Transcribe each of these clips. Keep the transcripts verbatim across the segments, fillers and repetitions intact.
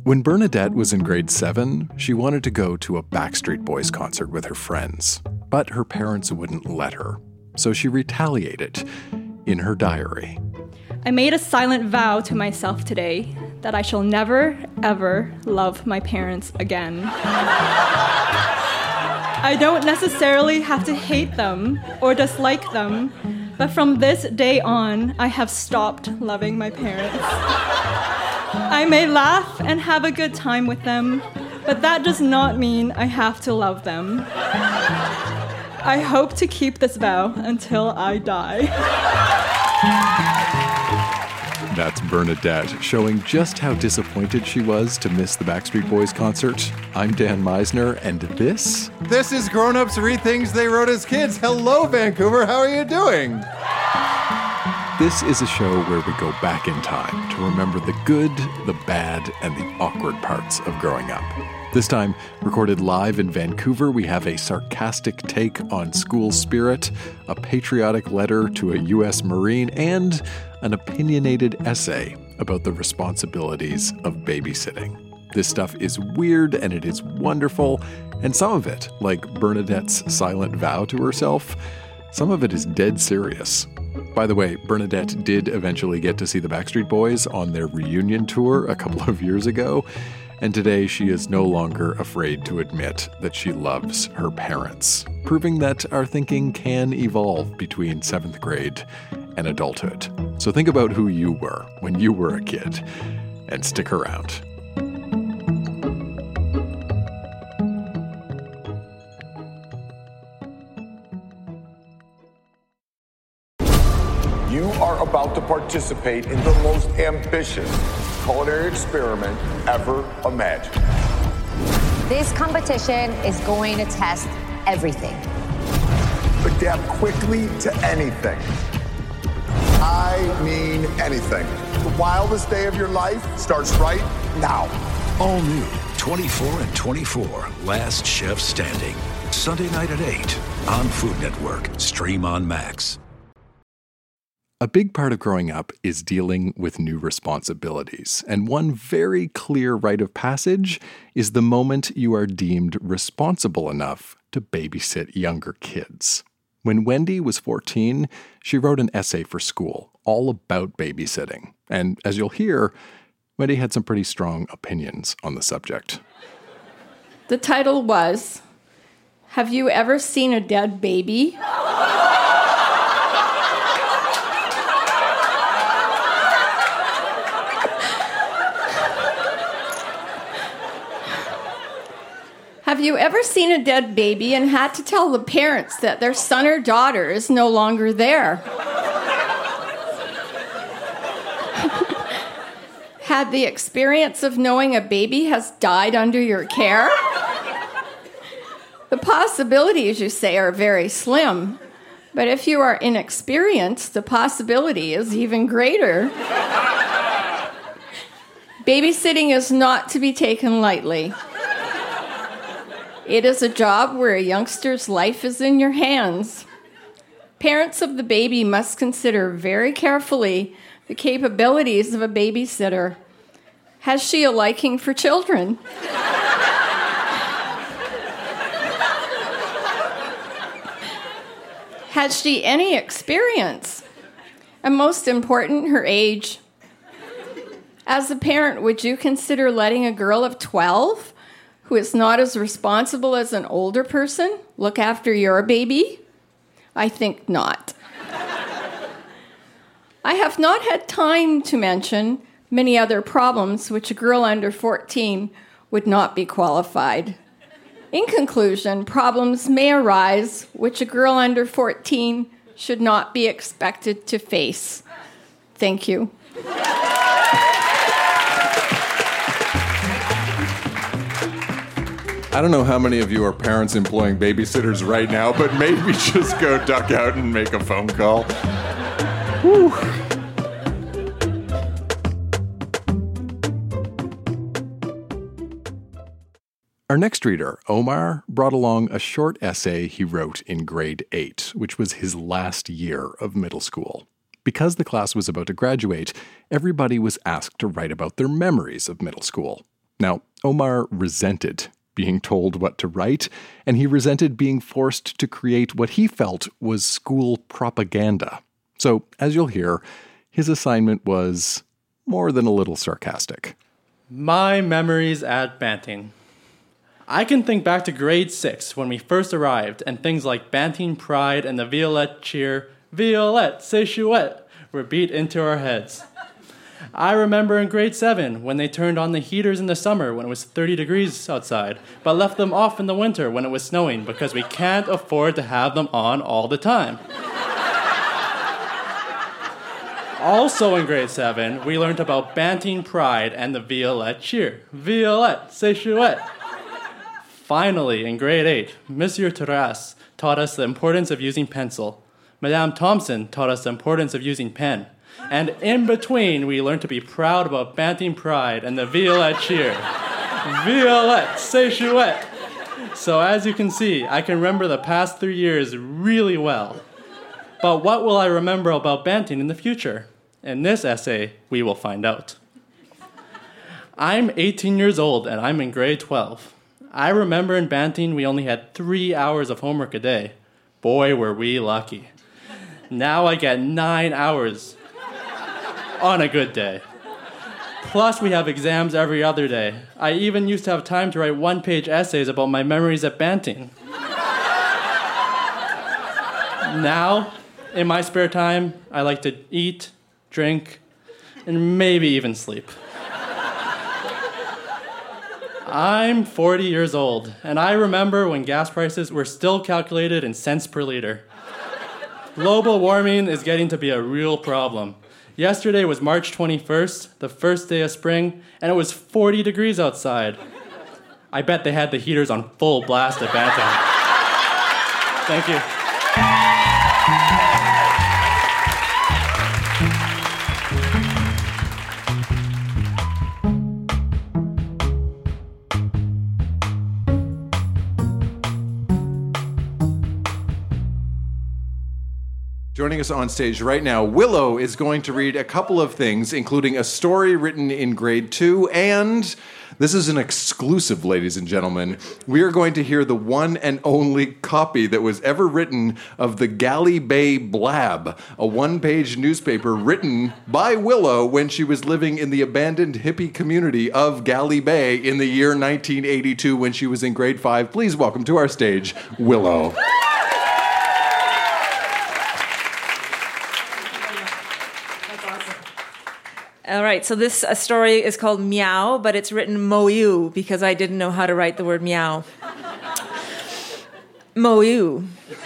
When Bernadette was in grade seven, she wanted to go to a Backstreet Boys concert with her friends, but her parents wouldn't let her. So she retaliated in her diary. I made a silent vow to myself today that I shall never, ever love my parents again. I don't necessarily have to hate them or dislike them, but from this day on, I have stopped loving my parents. I may laugh and have a good time with them, but that does not mean I have to love them. I hope to keep this vow until I die. That's Bernadette, showing just how disappointed she was to miss the Backstreet Boys concert. I'm Dan Meisner, and this... This is Grown Ups Read Things They Wrote as Kids. Hello, Vancouver. How are you doing? This is a show where we go back in time to remember the good, the bad, and the awkward parts of growing up. This time, recorded live in Vancouver, we have a sarcastic take on school spirit, a patriotic letter to a U S Marine, and an opinionated essay about the responsibilities of babysitting. This stuff is weird and it is wonderful, and some of it, like Bernadette's silent vow to herself, some of it is dead serious. By the way, Bernadette did eventually get to see the Backstreet Boys on their reunion tour a couple of years ago, and today she is no longer afraid to admit that she loves her parents, proving that our thinking can evolve between seventh grade and adulthood. So think about who you were when you were a kid, and stick around. You are about to participate in the most ambitious culinary experiment ever imagined. This competition is going to test everything. Adapt quickly to anything. I mean anything. The wildest day of your life starts right now. All new, twenty-four and twenty-four, Last Chef Standing. Sunday night at eight on Food Network. Stream on Max. A big part of growing up is dealing with new responsibilities, and one very clear rite of passage is the moment you are deemed responsible enough to babysit younger kids. When Wendy was fourteen, she wrote an essay for school all about babysitting, and as you'll hear, Wendy had some pretty strong opinions on the subject. The title was, "Have You Ever Seen a Dead Baby?" Have you ever seen a dead baby and had to tell the parents that their son or daughter is no longer there? Had the experience of knowing a baby has died under your care? The possibilities, you say, are very slim, but if you are inexperienced, the possibility is even greater. Babysitting is not to be taken lightly. It is a job where a youngster's life is in your hands. Parents of the baby must consider very carefully the capabilities of a babysitter. Has she a liking for children? Has she any experience? And most important, her age. As a parent, would you consider letting a girl of twelve who is not as responsible as an older person look after your baby? I think not. I have not had time to mention many other problems which a girl under fourteen would not be qualified. In conclusion, problems may arise which a girl under fourteen should not be expected to face. Thank you. I don't know how many of you are parents employing babysitters right now, but maybe just go duck out and make a phone call. Whew. Our next reader, Omar, brought along a short essay he wrote in grade eight, which was his last year of middle school. Because the class was about to graduate, everybody was asked to write about their memories of middle school. Now, Omar resented being told what to write, and he resented being forced to create what he felt was school propaganda. So, as you'll hear, his assignment was more than a little sarcastic. My memories at Banting. I can think back to grade six when we first arrived, and things like Banting Pride and the Violette cheer, Violette, c'est chouette, were beat into our heads. I remember in grade seven when they turned on the heaters in the summer when it was thirty degrees outside, but left them off in the winter when it was snowing because we can't afford to have them on all the time. Also in grade seven, we learned about Banting Pride and the Violette cheer. Violette, c'est chouette. Finally, in grade eight, Monsieur Terrasse taught us the importance of using pencil. Madame Thompson taught us the importance of using pen. And in between, we learned to be proud about Banting Pride and the Violette cheer. Violette, c'est chouette. So as you can see, I can remember the past three years really well. But what will I remember about Banting in the future? In this essay, we will find out. I'm eighteen years old and I'm in grade twelve. I remember in Banting we only had three hours of homework a day. Boy, were we lucky. Now I get nine hours on a good day. Plus, we have exams every other day. I even used to have time to write one-page essays about my memories at Banting. Now, in my spare time, I like to eat, drink, and maybe even sleep. I'm forty years old, and I remember when gas prices were still calculated in cents per liter. Global warming is getting to be a real problem. Yesterday was March twenty-first, the first day of spring, and it was forty degrees outside. I bet they had the heaters on full blast at Banting. Thank you. Joining us on stage right now, Willow is going to read a couple of things, including a story written in grade two, and this is an exclusive, ladies and gentlemen. We are going to hear the one and only copy that was ever written of the Galley Bay Blab, a one-page newspaper written by Willow when she was living in the abandoned hippie community of Galley Bay in the year nineteen eighty-two when she was in grade five. Please welcome to our stage, Willow. All right, so this uh, story is called Meow, but it's written Mo-you because I didn't know how to write the word meow. Mo-you.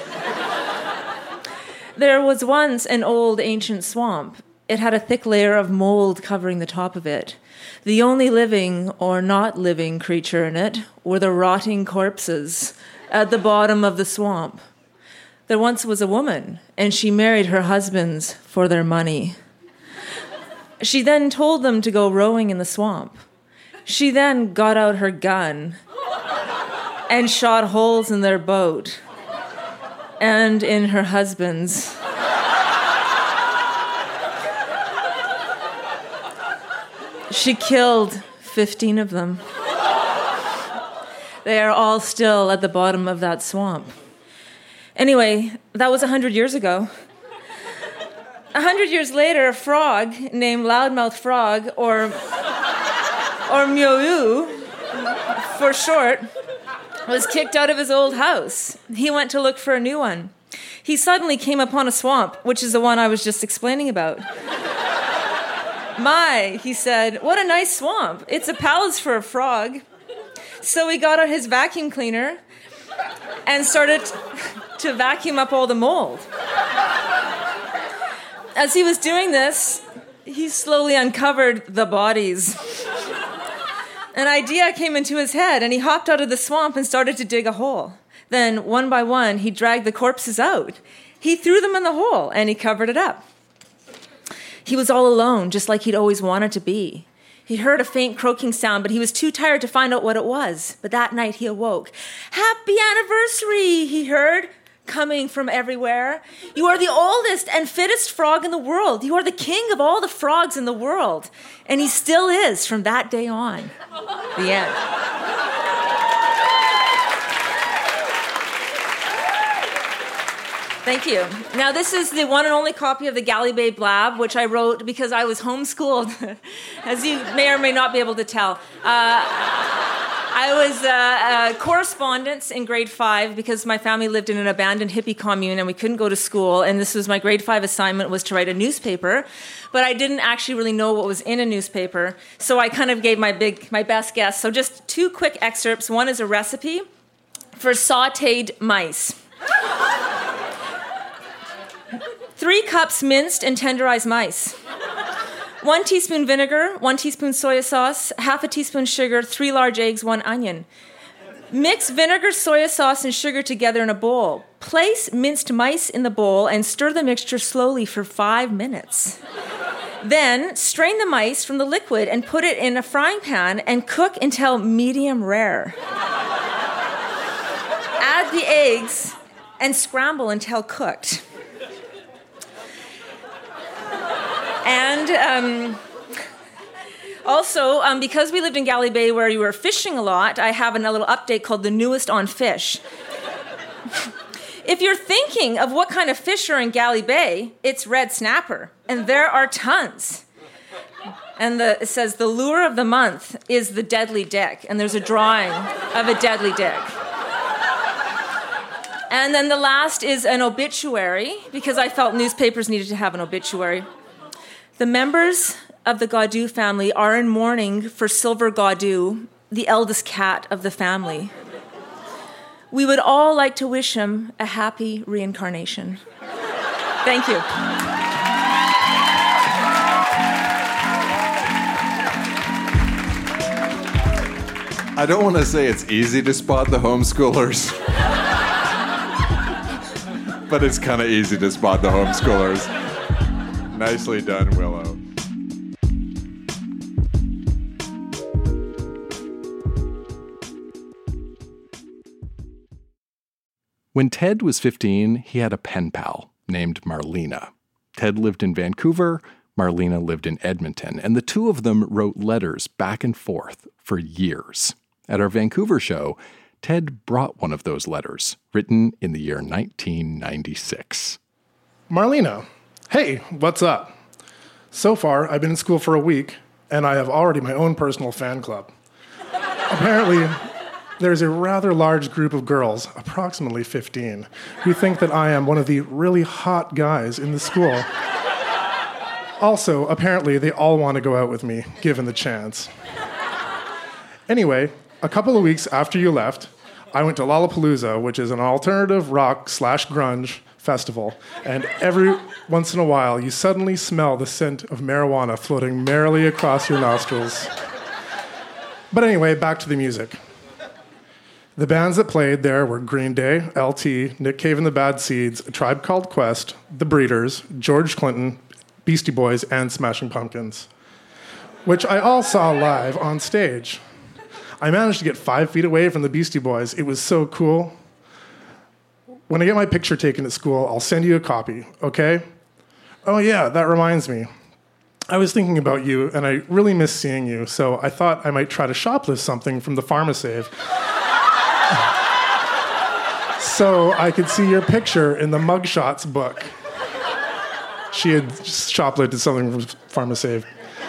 There was once an old ancient swamp. It had a thick layer of mold covering the top of it. The only living or not living creature in it were the rotting corpses at the bottom of the swamp. There once was a woman, and she married her husbands for their money. She then told them to go rowing in the swamp. She then got out her gun and shot holes in their boat and in her husband's. She killed fifteen of them. They are all still at the bottom of that swamp. Anyway, that was a hundred years ago. A hundred years later, a frog named Loudmouth Frog, or or Mo-you for short, was kicked out of his old house. He went to look for a new one. He suddenly came upon a swamp, which is the one I was just explaining about. My, he said, what a nice swamp. It's a palace for a frog. So he got out his vacuum cleaner and started to vacuum up all the mold. As he was doing this, he slowly uncovered the bodies. An idea came into his head, and he hopped out of the swamp and started to dig a hole. Then, one by one, he dragged the corpses out. He threw them in the hole, and he covered it up. He was all alone, just like he'd always wanted to be. He heard a faint croaking sound, but he was too tired to find out what it was. But that night, he awoke. Happy anniversary, he heard. coming from everywhere. You are the oldest and fittest frog in the world. You are the king of all the frogs in the world. And he still is from that day on. The end. Thank you. Now, this is the one and only copy of the Galley Blab, which I wrote because I was homeschooled, as you may or may not be able to tell. Uh, I was uh, a correspondence in grade five because my family lived in an abandoned hippie commune and we couldn't go to school. And this was my grade five assignment, was to write a newspaper. But I didn't actually really know what was in a newspaper. So I kind of gave my big, my best guess. So just two quick excerpts. One is a recipe for sautéed mice. Three cups minced and tenderized mice. One teaspoon vinegar, one teaspoon soy sauce, half a teaspoon sugar, three large eggs, one onion. Mix vinegar, soy sauce, and sugar together in a bowl. Place minced mice in the bowl and stir the mixture slowly for five minutes. Then strain the mice from the liquid and put it in a frying pan and cook until medium rare. Add the eggs and scramble until cooked. And um, also, um, because we lived in Galley Bay where you were fishing a lot, I have a little update called The Newest on Fish. If you're thinking of what kind of fish are in Galley Bay, it's red snapper, and there are tons. And the, it says the lure of the month is the deadly dick, and there's a drawing of a deadly dick. And then the last is an obituary, because I felt newspapers needed to have an obituary. The members of the Gaudu family are in mourning for Silver Gaudu, the eldest cat of the family. We would all like to wish him a happy reincarnation. Thank you. I don't want to say it's easy to spot the homeschoolers, but it's kind of easy to spot the homeschoolers. Nicely done, Willow. When Ted was fifteen, he had a pen pal named Marlena. Ted lived in Vancouver, Marlena lived in Edmonton, and the two of them wrote letters back and forth for years. At our Vancouver show, Ted brought one of those letters, written in the year nineteen ninety-six. Marlena, hey, what's up? So far, I've been in school for a week, and I have already my own personal fan club. Apparently, there's a rather large group of girls, approximately fifteen, who think that I am one of the really hot guys in the school. Also, apparently, they all want to go out with me, given the chance. Anyway, a couple of weeks after you left, I went to Lollapalooza, which is an alternative rock slash grunge festival, and every once in a while, you suddenly smell the scent of marijuana floating merrily across your nostrils. But anyway, back to the music. The bands that played there were Green Day, L T, Nick Cave and the Bad Seeds, A Tribe Called Quest, The Breeders, George Clinton, Beastie Boys, and Smashing Pumpkins, which I all saw live on stage. I managed to get five feet away from the Beastie Boys. It was so cool. When I get my picture taken at school, I'll send you a copy, okay? Oh yeah, that reminds me. I was thinking about you, and I really miss seeing you, so I thought I might try to shoplift something from the PharmaSave. So I could see your picture in the Mugshots book. She had shoplifted something from PharmaSave.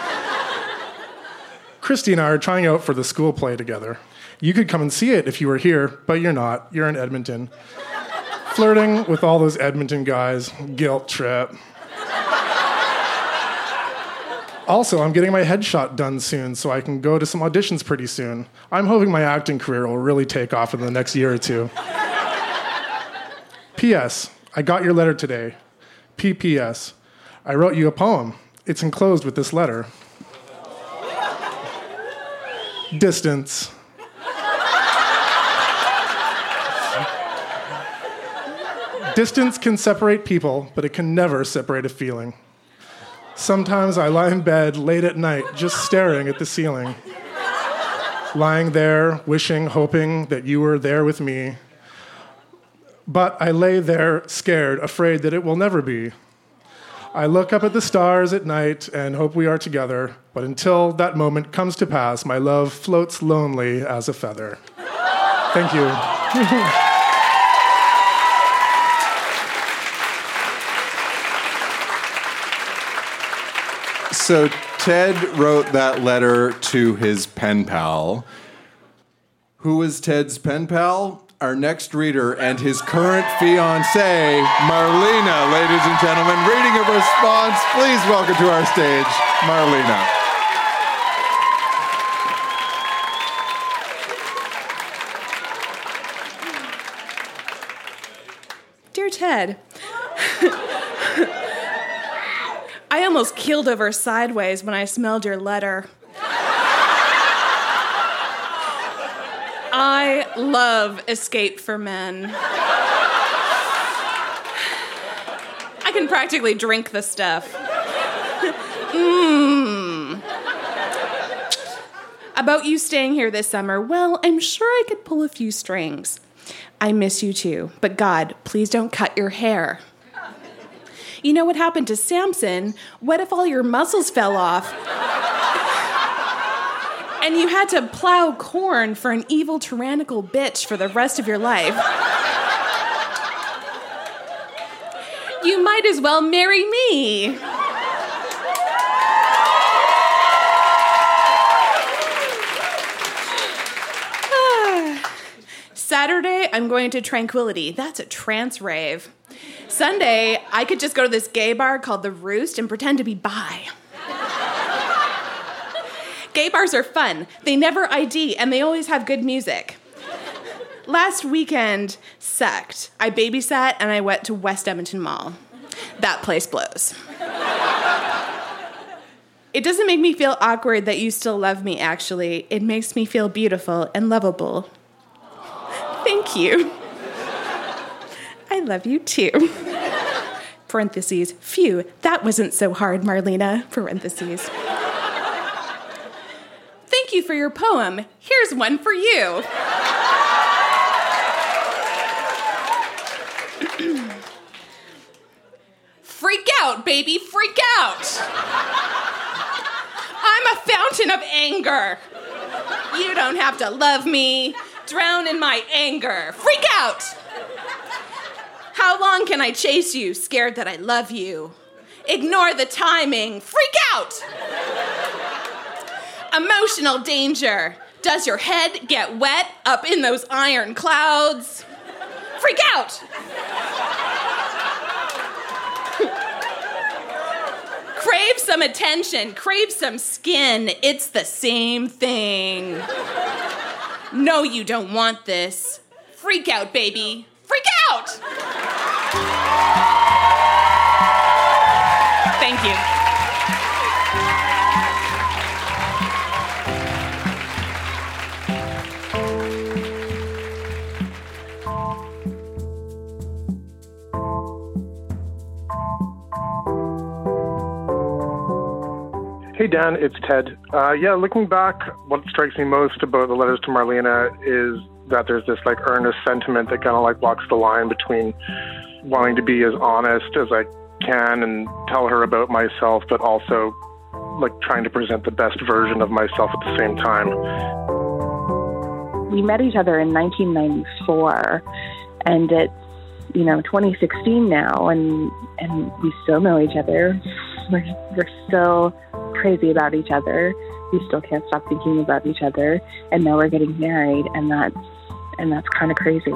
Christy and I are trying out for the school play together. You could come and see it if you were here, but you're not. You're in Edmonton. Flirting with all those Edmonton guys. Guilt trip. Also, I'm getting my headshot done soon, so I can go to some auditions pretty soon. I'm hoping my acting career will really take off in the next year or two. P S. I got your letter today. P P S. I wrote you a poem. It's enclosed with this letter. Distance. Distance can separate people, but it can never separate a feeling. Sometimes I lie in bed late at night just staring at the ceiling. Lying there, wishing, hoping that you were there with me. But I lay there scared, afraid that it will never be. I look up at the stars at night and hope we are together, but until that moment comes to pass, my love floats lonely as a feather. Thank you. So Ted wrote that letter to his pen pal. Who was Ted's pen pal? Our next reader and his current fiancée, Marlena, ladies and gentlemen. Reading a response, please welcome to our stage, Marlena. Dear Ted, I almost keeled over sideways when I smelled your letter. I love Escape for Men. I can practically drink the stuff. Mmm. About you staying here this summer, well, I'm sure I could pull a few strings. I miss you too, but God, please don't cut your hair. You know what happened to Samson? What if all your muscles fell off? And you had to plow corn for an evil, tyrannical bitch for the rest of your life. You might as well marry me. Saturday, I'm going to Tranquility. That's a trance rave. Sunday, I could just go to this gay bar called The Roost and pretend to be bi. Gay bars are fun. They never I D, and they always have good music. Last weekend sucked. I babysat, and I went to West Edmonton Mall. That place blows. It doesn't make me feel awkward that you still love me, actually. It makes me feel beautiful and lovable. Thank you. I love you, too. Parentheses. Phew, that wasn't so hard, Marlena. Parentheses. Thank you for your poem. Here's one for you. Freak out, baby, freak out. I'm a fountain of anger. You don't have to love me. Drown in my anger. Freak out. How long can I chase you, scared that I love you? Ignore the timing. Freak out. Emotional danger. Does your head get wet up in those iron clouds? Freak out. Crave some attention. Crave some skin. It's the same thing. No, you don't want this. Freak out, baby. Freak out! Thank you. Hey, Dan, it's Ted. Uh, yeah, looking back, what strikes me most about the letters to Marlena is that there's this, like, earnest sentiment that kind of, like, walks the line between wanting to be as honest as I can and tell her about myself, but also, like, trying to present the best version of myself at the same time. We met each other in nineteen ninety-four, and it's, you know, twenty sixteen now, and, and we still know each other. We're, we're still crazy about each other. We still can't stop thinking about each other, and now we're getting married, and that's and that's kind of crazy.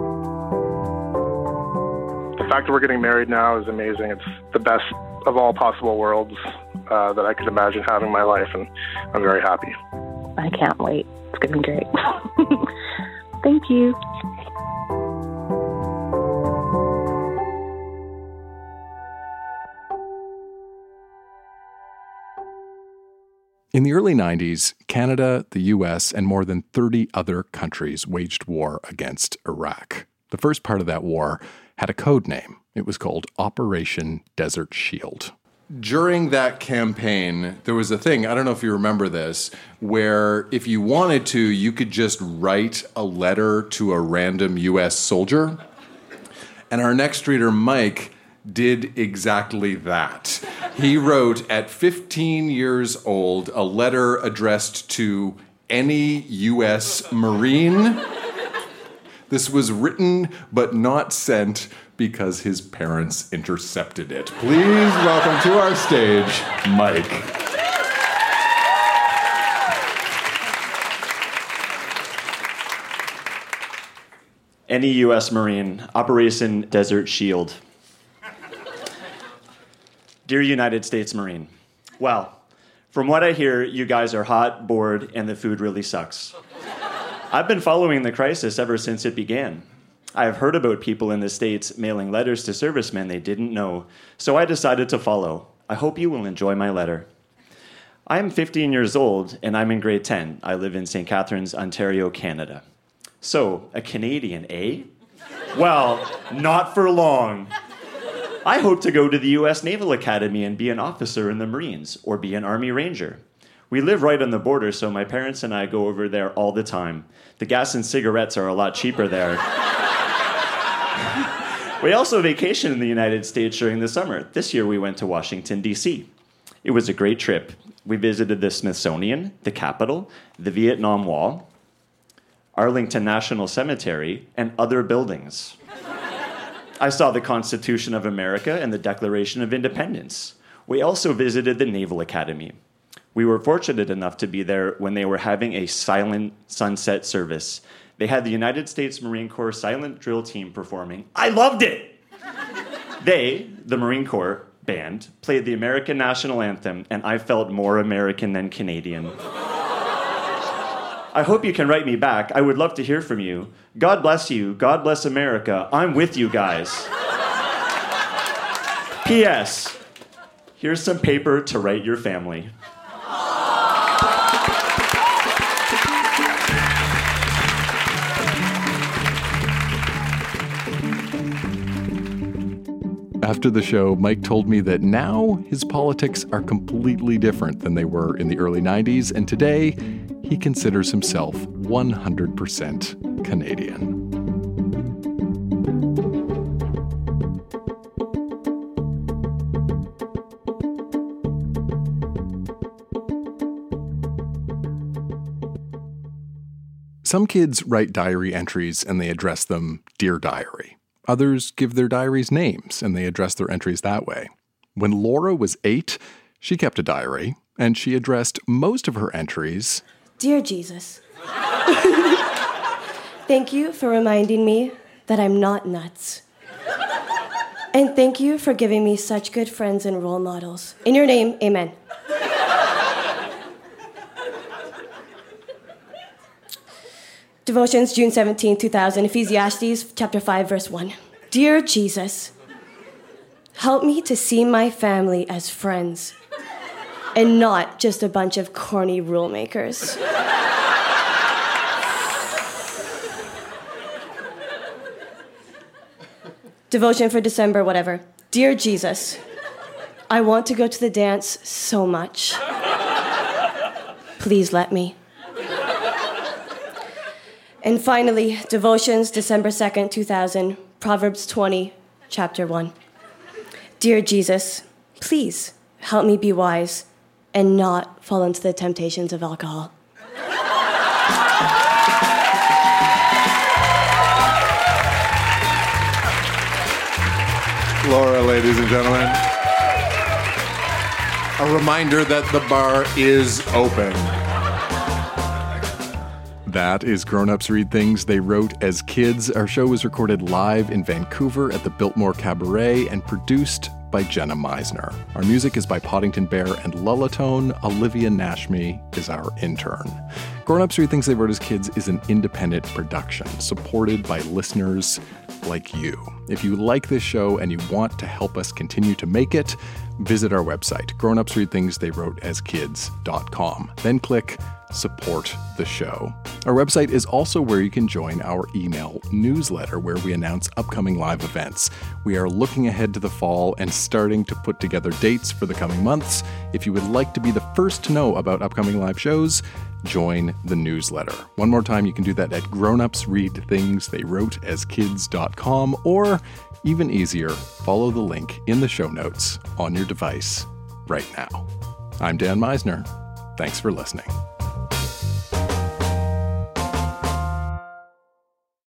The fact that we're getting married now is amazing. It's the best of all possible worlds uh, that I could imagine having in my life, and I'm very happy. I can't wait. It's going to be great. Thank you. In the early nineties, Canada, the U S, and more than thirty other countries waged war against Iraq. The first part of that war had a code name. It was called Operation Desert Shield. During that campaign, there was a thing, I don't know if you remember this, where if you wanted to, you could just write a letter to a random U S soldier. And our next reader, Mike, did exactly that. He wrote at fifteen years old a letter addressed to any U S Marine. This was written but not sent because his parents intercepted it. Please welcome to our stage, Mike. Any U S Marine, Operation Desert Shield. Dear United States Marine, well, from what I hear, you guys are hot, bored, and the food really sucks. I've been following the crisis ever since it began. I have heard about people in the States mailing letters to servicemen they didn't know, so I decided to follow. I hope you will enjoy my letter. I am fifteen years old, and I'm in grade ten. I live in Saint Catharines, Ontario, Canada. So, a Canadian, eh? Well, not for long. I hope to go to the U S Naval Academy and be an officer in the Marines, or be an Army Ranger. We live right on the border, so my parents and I go over there all the time. The gas and cigarettes are a lot cheaper there. We also vacation in the United States during the summer. This year we went to Washington, D C. It was a great trip. We visited the Smithsonian, the Capitol, the Vietnam Wall, Arlington National Cemetery, and other buildings. I saw the Constitution of America and the Declaration of Independence. We also visited the Naval Academy. We were fortunate enough to be there when they were having a silent sunset service. They had the United States Marine Corps silent drill team performing. I loved it! They, the Marine Corps band, played the American National Anthem, and I felt more American than Canadian. I hope you can write me back. I would love to hear from you. God bless you. God bless America. I'm with you guys. P S. Here's some paper to write your family. After the show, Mike told me that now his politics are completely different than they were in the early nineties, and today he considers himself one hundred percent Canadian. Some kids write diary entries and they address them Dear Diary. Others give their diaries names and they address their entries that way. When Laura was eight, she kept a diary and she addressed most of her entries, Dear Jesus, thank you for reminding me that I'm not nuts. And thank you for giving me such good friends and role models. In your name, amen. Devotions, June seventeenth, two thousand, Ecclesiastes, chapter five, verse one. Dear Jesus, help me to see my family as friends and not just a bunch of corny rule makers. Devotion for December, whatever. Dear Jesus, I want to go to the dance so much. Please let me. And finally, Devotions, December second, two thousand, Proverbs twenty, chapter one. Dear Jesus, please help me be wise and not fall into the temptations of alcohol. Laura, ladies and gentlemen. A reminder that the bar is open. That is Grown Ups Read Things They Wrote as Kids. Our show was recorded live in Vancouver at the Biltmore Cabaret and produced by Jenna Meisner. Our music is by Poddington Bear and Lullatone. Olivia Nashmi is our intern. Grown Ups Read Things They Wrote as Kids is an independent production supported by listeners like you. If you like this show and you want to help us continue to make it, visit our website, grown ups read things they wrote as kids dot com. Then click support the show. Our website is also where you can join our email newsletter, where we announce upcoming live events. We are looking ahead to the fall and starting to put together dates for the coming months. If you would like to be the first to know about upcoming live shows, join the newsletter. One more time, you can do that at grownups read things they wrote as kids dot com, or even easier, follow the link in the show notes on your device right now. I'm Dan Meisner. Thanks for listening.